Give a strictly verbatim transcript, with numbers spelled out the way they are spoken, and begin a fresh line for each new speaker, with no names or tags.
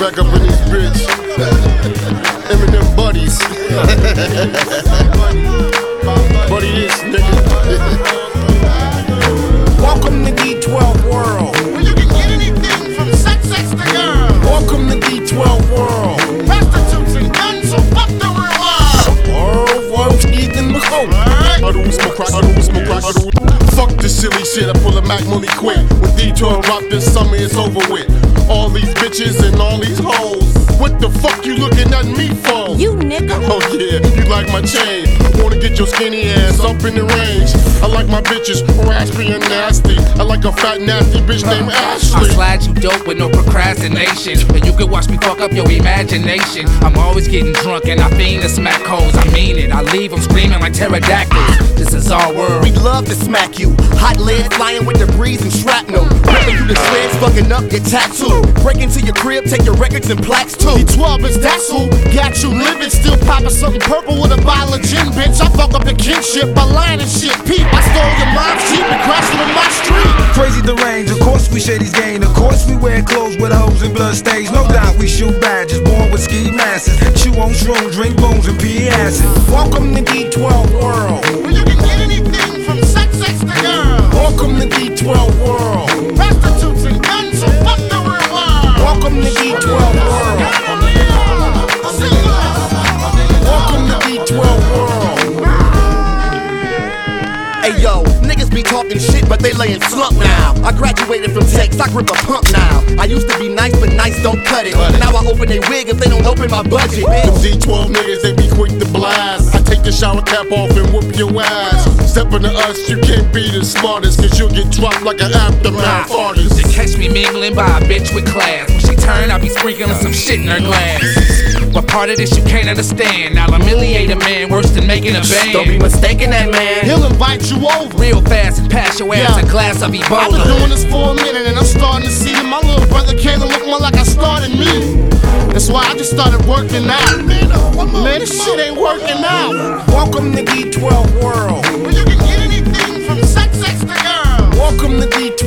back up in this bitch. Eminem buddies. Buddy this nigga.
Welcome to D twelve world.
Where you can get anything from sex, sex to girl.
Welcome to D twelve world.
Prostitutes and guns, so fuck the real world.
World, world, Ethan McCoy.
I do smoke crack, I do smoke crack, I do. Fuck this silly shit, I pull a Mac Money quick. When D twelve drop this summer, it's over with. All these bitches and all these hoes. What the fuck you looking at me for?
You nigga.
Oh yeah, you like my chain. Wanna get your skinny ass up in the range. I like my bitches raspy and nasty. I like a fat nasty bitch named Ashley.
I slide you dope with no procrastination, and you can watch me fuck up your imagination. I'm always getting drunk and I fiend to smack hoes. I mean it, I leave them screaming like pterodactyls. This is our world.
We love to smack you. Hot lead flying with debris and shrapnel. Ripping you to shreds, fucking up your tattoo. Break into your crib, take your records and plaques too.
D twelve is that's who got you living. Still popping something purple with a bottle of gin, bitch. I fuck up the kinship by lying and shit. Peep, I stole your mom's Jeep and crashed it on my street.
Crazy deranged, of course we share these game. Of course we wear clothes with hoes and blood stains. No doubt we shoot badges, born with ski masses. Chew on shrooms, drink bones and pee acid.
Welcome to D twelve world.
Where you can get anything from sex, sex to girl.
Welcome to D twelve world.
Prostitutes and guns, so fuck the real world.
Welcome to D twelve world. Welcome to D twelve world.
Hey yo, niggas be talking shit, but they layin' slump now. I graduated from Tex, I grip a pump now. I used to be nice, but nice don't cut it. Now I open their wig if they don't open my budget,
Them
bitch.
D twelve niggas, they be quick to blast. I take the shower cap off and whoop your ass. Stepping to us, you can't be the smartest, cause you'll get dropped like an aftermath
You
artist.
catch me mingling by a bitch with class. When she turn, I be sprinkling some shit in her glass. What part of this you can't understand? I'll humiliate a man worse than making a
Don't be
band.
mistaken that man.
He'll invite you over.
Real fast and pass your ass
Yeah.
a glass of
I've been
Ebola.
doing this for a minute and I'm starting to see that my little brother Caleb look more like I started me. That's why I just started working out. Man, this shit ain't working out.
Welcome to D twelve world.
Where you can get anything from sex, sex to girl.
Welcome to D